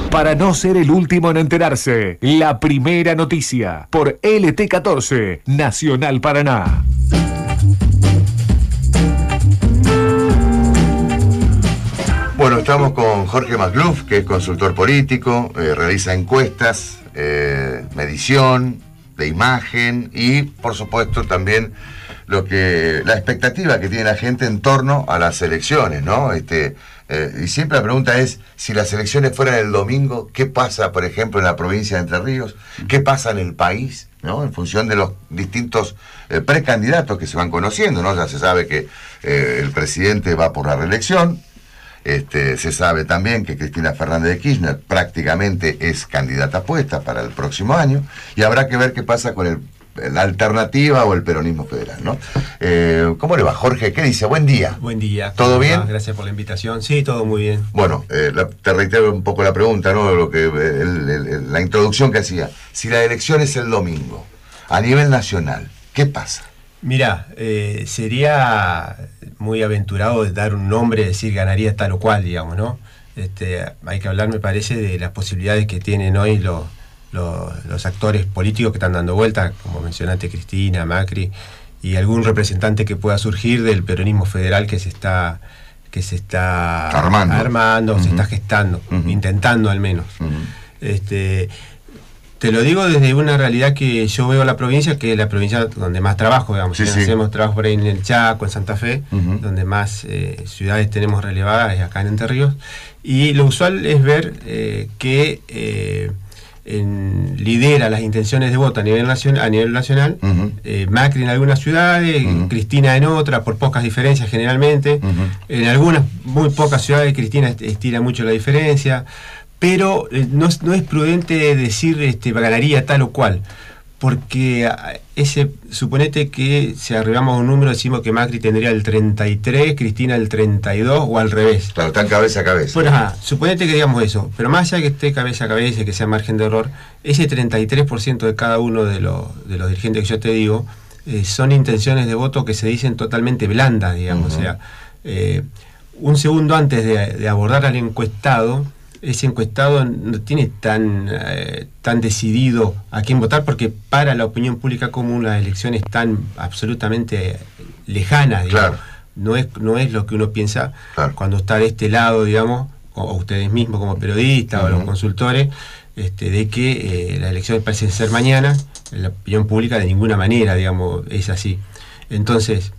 Para no ser el último en enterarse, la primera noticia por LT14, Nacional Paraná. Bueno, estamos con Jorge Magluf, que es consultor político, realiza encuestas, medición de imagen y, por supuesto, también la expectativa que tiene la gente en torno a las elecciones, ¿no? Y siempre la pregunta es, si las elecciones fueran el domingo, ¿qué pasa, por ejemplo, en la provincia de Entre Ríos? ¿Qué pasa en el país? ¿No? En función de los distintos precandidatos que se van conociendo, ¿no? Ya se sabe que el presidente va por la reelección. Se sabe también que Cristina Fernández de Kirchner prácticamente es candidata puesta para el próximo año, y habrá que ver qué pasa con la alternativa o el peronismo federal, ¿no? ¿Cómo le va, Jorge? ¿Qué dice? Buen día. Buen día. ¿Todo bien? Gracias por la invitación. Sí, todo muy bien. Bueno, te reitero un poco la pregunta, ¿no? La introducción que hacía. Si la elección es el domingo, a nivel nacional, ¿qué pasa? Mirá, sería muy aventurado de dar un nombre, decir ganaría tal o cual, digamos, ¿no? Hay que hablar, me parece, de las posibilidades que tienen hoy los actores políticos que están dando vuelta, como mencionaste, Cristina, Macri, y algún representante que pueda surgir del peronismo federal que se está armando, uh-huh. Se está gestando, uh-huh. Intentando al menos. Uh-huh. Te lo digo desde una realidad que yo veo la provincia, que es la provincia donde más trabajo, digamos. Sí, sí. Hacemos trabajo por ahí en el Chaco, en Santa Fe, uh-huh. donde más ciudades tenemos relevadas, es acá en Entre Ríos. Y lo usual es ver que lidera las intenciones de voto a nivel nacional, uh-huh. Macri en algunas ciudades, uh-huh. Cristina en otras, por pocas diferencias generalmente. Uh-huh. En algunas muy pocas ciudades Cristina estira mucho la diferencia. Pero no es prudente decir ganaría tal o cual, porque suponete que si arribamos a un número, decimos que Macri tendría el 33, Cristina el 32 o al revés. Claro, están cabeza a cabeza. Bueno, suponete que digamos eso, pero más allá de que esté cabeza a cabeza y que sea margen de error, ese 33% de cada uno de los dirigentes que yo te digo, son intenciones de voto que se dicen totalmente blandas, digamos. Uh-huh. O sea, un segundo antes de abordar al encuestado, ese encuestado no tiene tan decidido a quién votar, porque para la opinión pública común las elecciones están absolutamente lejanas, digamos. Claro. No es lo que uno piensa, claro, cuando está de este lado, digamos, o ustedes mismos como periodistas, uh-huh, o los consultores, de que las elecciones parecen ser mañana. La opinión pública de ninguna manera, digamos, es así. Entonces,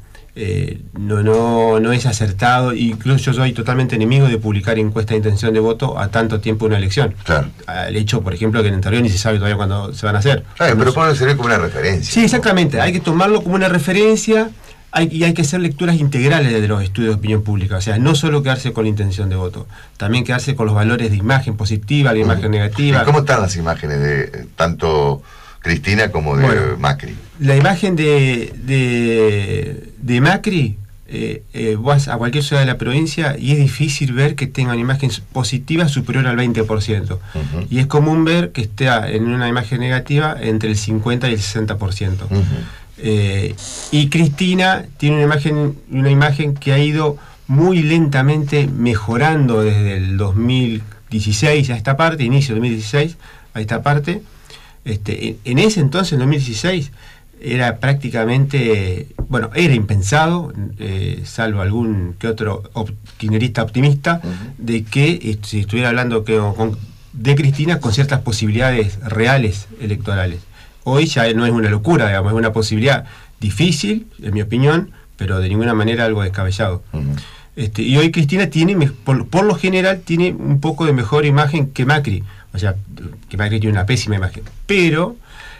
no es acertado. Incluso yo soy totalmente enemigo de publicar encuestas de intención de voto a tanto tiempo de una elección. Claro. El hecho, por ejemplo, que en Entre Ríos ni se sabe todavía cuándo se van a hacer. Claro, pero puede servir como una referencia. Sí, exactamente. ¿No? Hay que tomarlo como una referencia, y hay que hacer lecturas integrales de los estudios de opinión pública. O sea, no solo quedarse con la intención de voto, también quedarse con los valores de imagen positiva, de imagen negativa. ¿Y cómo están las imágenes de tanto Cristina como de Macri? La imagen de Macri, vas a cualquier ciudad de la provincia y es difícil ver que tenga una imagen positiva superior al 20%. Uh-huh. Y es común ver que esté en una imagen negativa entre el 50 y el 60%. Uh-huh. Y Cristina tiene una imagen que ha ido muy lentamente mejorando desde el 2016 a esta parte, inicio de 2016 a esta parte. En ese entonces, en 2016, era prácticamente, era impensado, salvo algún que otro kirchnerista optimista, uh-huh, de que se estuviera hablando de Cristina con ciertas posibilidades reales electorales. Hoy ya no es una locura, digamos, es una posibilidad difícil, en mi opinión, pero de ninguna manera algo descabellado. Uh-huh. Y hoy Cristina tiene, por lo general, tiene un poco de mejor imagen que Macri. O sea, que Macri tiene una pésima imagen. Pero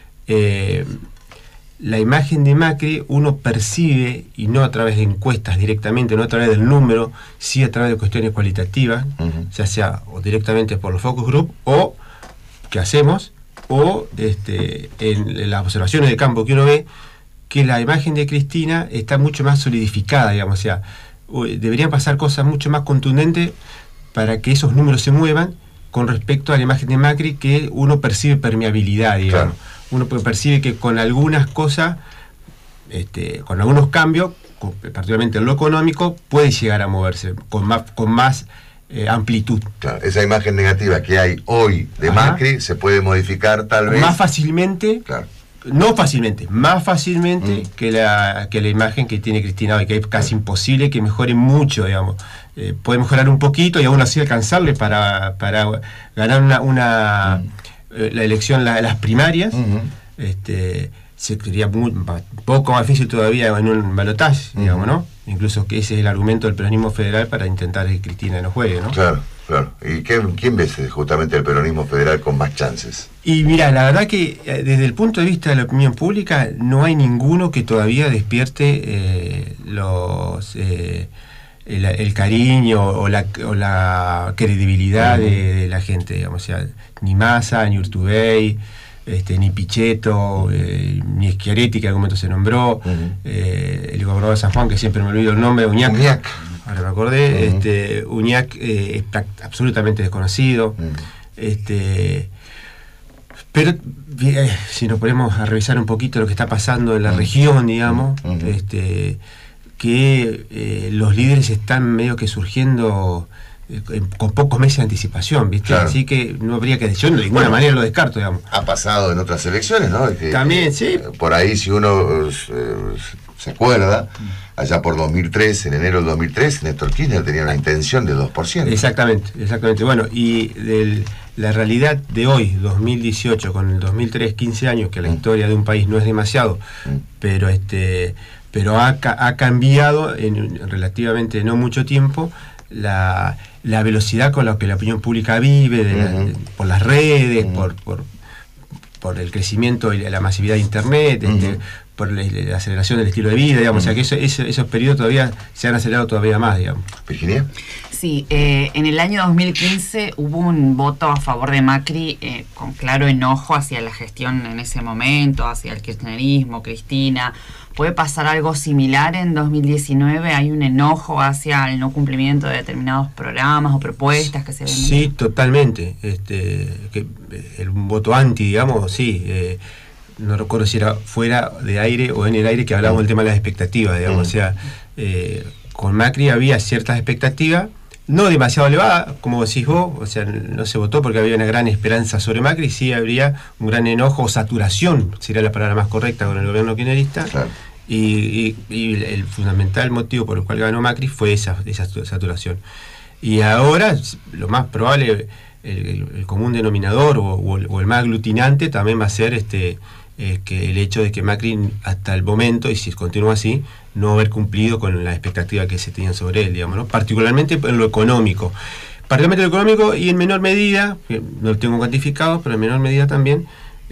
la imagen de Macri uno percibe, y no a través de encuestas directamente, no a través del número, sí a través de cuestiones cualitativas, uh-huh, ya sea o directamente por los focus group, o que hacemos, o en las observaciones de campo que uno ve, que la imagen de Cristina está mucho más solidificada, digamos. O sea, deberían pasar cosas mucho más contundentes para que esos números se muevan con respecto a la imagen de Macri, que uno percibe permeabilidad, digamos. Claro. Uno percibe que con algunas cosas, con algunos cambios, particularmente en lo económico, puede llegar a moverse con más amplitud. Claro, esa imagen negativa que hay hoy de Macri se puede modificar tal vez. Más fácilmente, claro. No fácilmente, más fácilmente que la imagen que tiene Cristina hoy, que es casi imposible que mejore mucho, digamos. Puede mejorar un poquito y aún así alcanzarle para ganar la elección, las primarias. Sería un poco más difícil todavía en un balotaje, digamos, ¿no? Incluso que ese es el argumento del peronismo federal para intentar que Cristina no juegue, ¿no? Claro, claro. ¿Y quién ves justamente el peronismo federal con más chances? Y mira, la verdad que desde el punto de vista de la opinión pública no hay ninguno que todavía despierte el cariño o la credibilidad de la gente, digamos. O sea, ni Massa, ni Urtubey, ni Pichetto, ni Schiaretti, que en algún momento se nombró, el gobernador de San Juan, que siempre me olvido el nombre, Uñac. Ahora me acordé, Uñac es absolutamente desconocido. Pero si nos ponemos a revisar un poquito lo que está pasando en la región, digamos, que los líderes están medio que surgiendo con pocos meses de anticipación, ¿viste? Claro. Así que no habría que decir, yo de ninguna manera lo descarto, digamos. Ha pasado en otras elecciones, ¿no? También, sí. Por ahí, si uno se acuerda, allá por 2003, en enero del 2003, Néstor Kirchner tenía una intención de 2%. Exactamente. Bueno, y la realidad de hoy, 2018, con el 2003, 15 años, que la historia de un país no es demasiado, pero ha cambiado en relativamente no mucho tiempo la velocidad con la que la opinión pública vive, por las redes, por el crecimiento y la masividad de Internet, por la aceleración del estilo de vida, digamos. O sea que esos periodos todavía se han acelerado todavía más, digamos. Virginia. Sí, en el año 2015 hubo un voto a favor de Macri con claro enojo hacia la gestión en ese momento, hacia el kirchnerismo, Cristina. ¿Puede pasar algo similar en 2019? ¿Hay un enojo hacia el no cumplimiento de determinados programas o propuestas que se ven? Sí, totalmente. Un voto anti, digamos, sí. No recuerdo si era fuera de aire o en el aire que hablábamos del tema de las expectativas, digamos. O sea, con Macri había ciertas expectativas, no demasiado elevadas, como decís vos, o sea, no se votó porque había una gran esperanza sobre Macri, sí habría un gran enojo o saturación, sería la palabra más correcta, con el gobierno kirchnerista. Claro. Y el fundamental motivo por el cual ganó Macri fue esa saturación. Y ahora, lo más probable, el común denominador o el más aglutinante también va a ser que el hecho de que Macri hasta el momento, y si continúa así, no haber cumplido con la expectativa que se tenían sobre él, digamos, ¿no? Particularmente en lo económico. Particularmente en lo económico y en menor medida, que no lo tengo cuantificado, pero en menor medida también,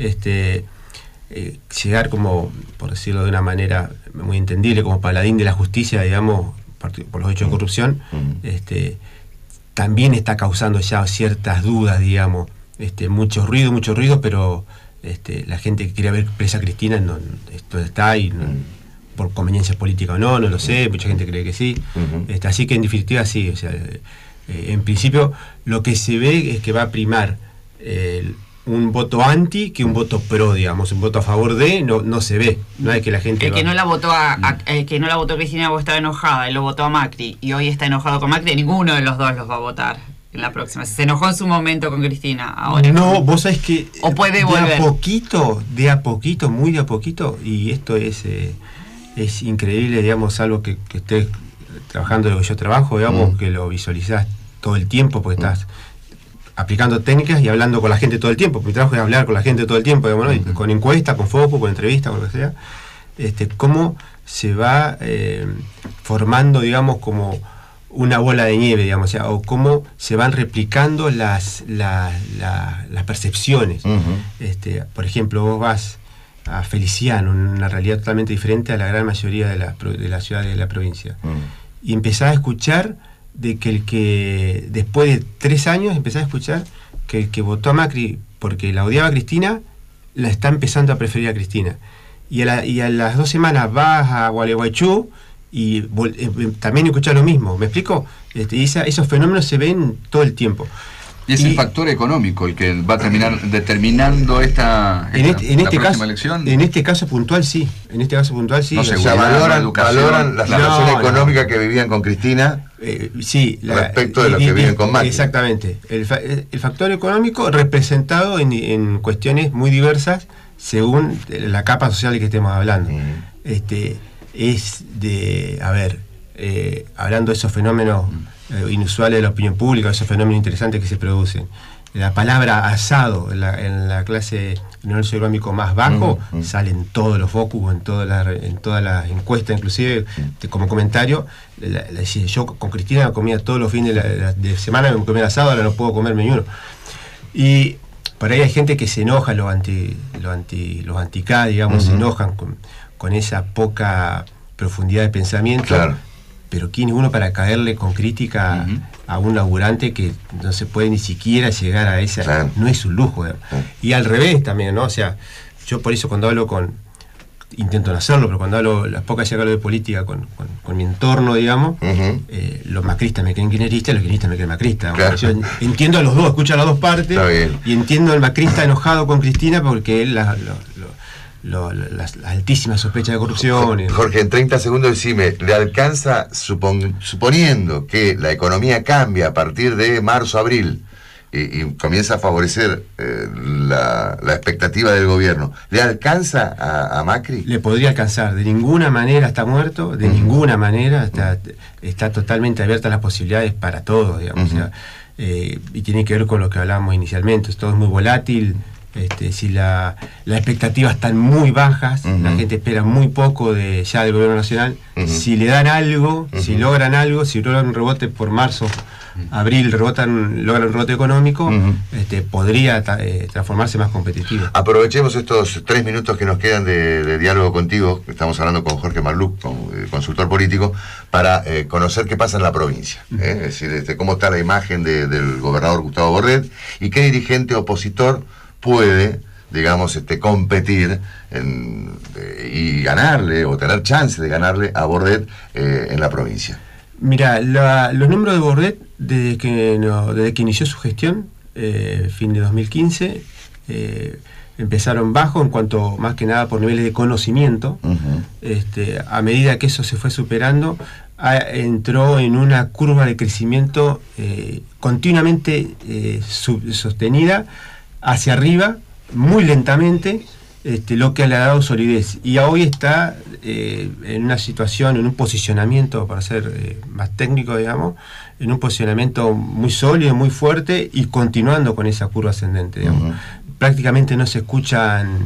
llegar como, por decirlo de una manera muy entendible, como paladín de la justicia, digamos, por los hechos de corrupción, también está causando ya ciertas dudas, digamos, mucho ruido, pero la gente que quiere ver presa a Cristina, esto está ahí, por conveniencias políticas o no lo sé, mucha gente cree que sí. Así que en definitiva sí, o sea, en principio lo que se ve es que va a primar un voto anti que un voto pro, digamos, un voto a favor de no se ve, no hay que la gente que no la votó que no la votó Cristina porque estaba enojada y lo votó a Macri y hoy está enojado con Macri, ninguno de los dos los va a votar en la próxima. Se enojó en su momento con Cristina, ahora no, vos sabés que o puede volver de a poquito, muy de a poquito, y esto es increíble, digamos, algo que estés trabajando lo que yo trabajo, digamos, que lo visualizás todo el tiempo porque estás aplicando técnicas y hablando con la gente todo el tiempo. Mi trabajo es hablar con la gente todo el tiempo, digamos, ¿no? Con encuesta, con foco, con entrevista, con lo que sea. Cómo se va formando, digamos, como una bola de nieve, digamos, o cómo se van replicando las percepciones. Por ejemplo, vos vas a Feliciano, una realidad totalmente diferente a la gran mayoría de las ciudades de la provincia, y empezás a escuchar de que el que después de 3 años empezás a escuchar que el que votó a Macri porque la odiaba a Cristina la está empezando a preferir a Cristina, y a las 2 semanas vas a Gualeguaychú y también escuchás lo mismo. ¿Me explico? Y esos fenómenos se ven todo el tiempo. Y es el factor económico el que va a terminar determinando la próxima elección. En este caso puntual sí. No, o sea, valoran la situación económica que vivían con Cristina Sí, respecto de los que viven con Macri. Exactamente. El factor económico representado en cuestiones muy diversas según la capa social de que estemos hablando. Es de, hablando de esos fenómenos inusuales de la opinión pública, esos fenómenos interesantes que se producen. La palabra asado en la clase nivel socioeconómico más bajo salen todos los focus, en todas las encuestas, inclusive como comentario, yo con Cristina comía todos los fines de semana, me comía asado, ahora no puedo comerme ni uno. Y por ahí hay gente que se enoja, los anti-K, digamos, se enojan con esa poca profundidad de pensamiento. Claro. Pero ¿quién es uno para caerle con crítica a un laburante que no se puede ni siquiera llegar a esa? Claro. No es un lujo. Y al revés también, ¿no? O sea, yo por eso cuando hablo intento no hacerlo, pero cuando hablo, las pocas veces que hablo de política con mi entorno, digamos, los macristas me creen kirchneristas, los kirchneristas me creen macristas. Claro. Yo entiendo a los dos, escucho a las dos partes, y entiendo al macrista enojado con Cristina porque él las altísimas sospechas de corrupción. Jorge, en 30 segundos decime, ¿le alcanza, suponiendo que la economía cambia a partir de marzo, abril, y comienza a favorecer la expectativa del gobierno, ¿le alcanza a Macri? Le podría alcanzar, de ninguna manera está muerto, de ninguna manera, está totalmente abierta las posibilidades para todos, digamos. O sea, y tiene que ver con lo que hablábamos inicialmente, todo es muy volátil. Si las expectativas están muy bajas, la gente espera muy poco del gobierno nacional, si le dan algo, si logran algo, si logran un rebote por marzo, abril, logran un rebote económico, podría transformarse más competitivo. Aprovechemos estos 3 minutos que nos quedan de diálogo contigo, estamos hablando con Jorge Magluf, consultor político, para conocer qué pasa en la provincia, es decir, cómo está la imagen del gobernador Gustavo Bordet y qué dirigente opositor puede, digamos, competir y ganarle o tener chance de ganarle a Bordet en la provincia. Mira, los números de Bordet desde que inició su gestión, fin de 2015, empezaron bajo en cuanto más que nada por niveles de conocimiento. A medida que eso se fue superando, entró en una curva de crecimiento continuamente sostenida hacia arriba, muy lentamente, lo que le ha dado solidez. Y hoy está en una situación, en un posicionamiento, para ser más técnico, digamos, en un posicionamiento muy sólido, muy fuerte y continuando con esa curva ascendente, digamos. Prácticamente no se escuchan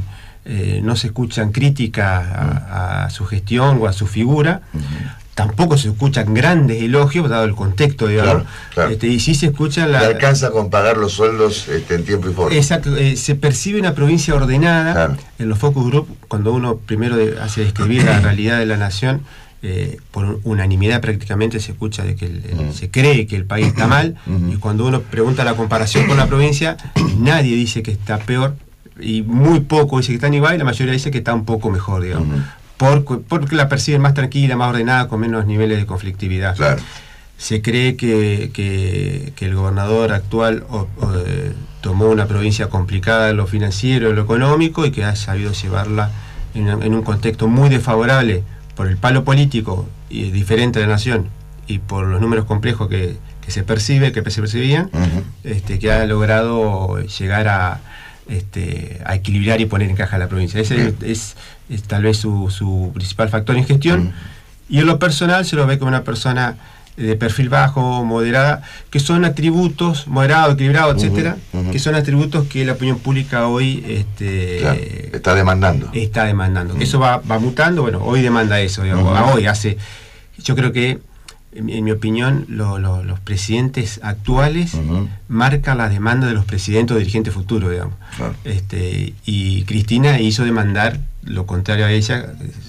críticas a su gestión o a su figura. Tampoco se escuchan grandes elogios, dado el contexto, digamos. Claro. Y sí se escucha ¿Le alcanza con pagar los sueldos en tiempo y forma? Exacto. Se percibe una provincia ordenada. Claro. En los focus group, cuando uno primero hace describir la realidad de la nación, por unanimidad prácticamente se escucha de que se cree que el país está mal, y cuando uno pregunta la comparación con la provincia, nadie dice que está peor, y muy poco dice que está igual, y la mayoría dice que está un poco mejor, digamos. Porque la perciben más tranquila, más ordenada, con menos niveles de conflictividad. Claro. Se cree que el gobernador actual tomó una provincia complicada en lo financiero, en lo económico, y que ha sabido llevarla en un contexto muy desfavorable por el palo político y diferente de la nación, y por los números complejos que se percibían, que ha logrado llegar a equilibrar y poner en caja a la provincia. Ese es tal vez su principal factor en gestión, y en lo personal se lo ve como una persona de perfil bajo, moderada, que son atributos, moderado, equilibrado, etcétera, que son atributos que la opinión pública hoy está demandando. Que eso va mutando. Bueno, hoy demanda eso, digamos. Yo creo que en mi opinión, los presidentes actuales marcan la demanda de los presidentes o dirigentes futuros, digamos. Claro. Y Cristina hizo demandar lo contrario a ella,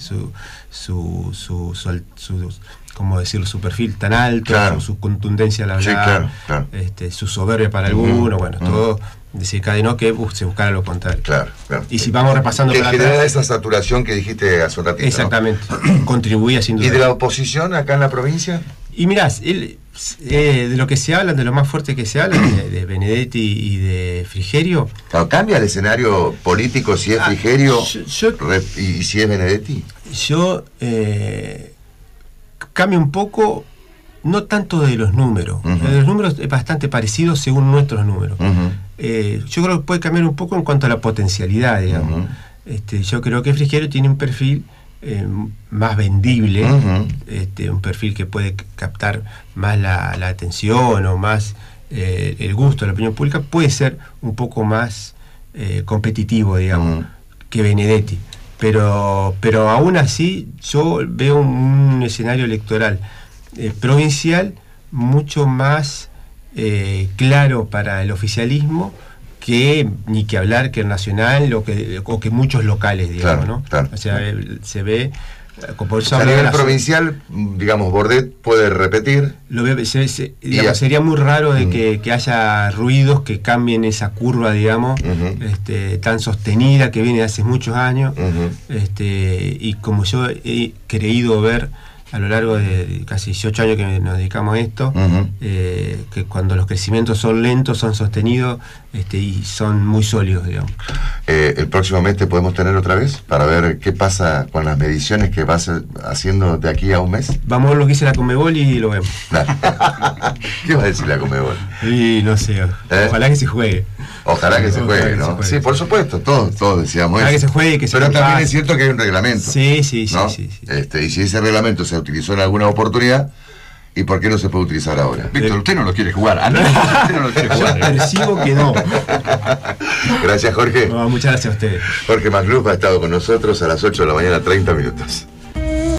¿cómo decirlo? Su perfil tan alto, claro, su contundencia al hablar, claro. Su soberbia para algunos, bueno, todo desencadenó que se buscara lo contrario. Claro. Y si vamos repasando para atrás, esa saturación que dijiste hace un ratito. Exactamente, ¿no? Contribuía sin duda. ¿Y de la oposición acá en la provincia? Y mirá, de lo que se habla, de lo más fuerte que se habla, de Benedetti y de Frigerio. Claro, ¿cambia el escenario político si es Frigerio y si es Benedetti? Cambia un poco no tanto de los números. Los números es bastante parecido según nuestros números. Yo creo que puede cambiar un poco en cuanto a la potencialidad, digamos. Yo creo que Frigerio tiene un perfil más vendible, un perfil que puede captar más la atención o más el gusto de la opinión pública, puede ser un poco más competitivo, digamos, que Benedetti. Pero aún así yo veo un escenario electoral provincial mucho más claro para el oficialismo que ni que hablar que el nacional o que muchos locales, digamos, claro, ¿no? Claro. O sea, se ve por eso a nivel provincial, digamos, Bordet puede repetir. Digamos, sería muy raro de que haya ruidos que cambien esa curva, digamos, tan sostenida que viene de hace muchos años, y como yo he creído ver a lo largo de casi 18 años que nos dedicamos a esto, que cuando los crecimientos son lentos, son sostenidos y son muy sólidos, digamos. El próximo mes te podemos tener otra vez para ver qué pasa con las mediciones que vas haciendo de aquí a un mes. Vamos a ver lo que dice la Conmebol y lo vemos. ¿Qué va a decir la Conmebol? Y no sé, ojalá que se juegue. Ojalá que se juegue, ¿no? Sí, por supuesto, todos decíamos ojalá eso. Que se juegue y que se Pero también pase. es cierto que hay un reglamento. Sí. Y si ese reglamento se utilizó en alguna oportunidad, ¿y por qué no se puede utilizar ahora? Víctor, usted no lo quiere jugar. Usted no lo quiere jugar. Percibo que no. Gracias, Jorge. No, muchas gracias a ustedes. Jorge Magluf ha estado con nosotros a las 8 de la mañana, 30 minutos.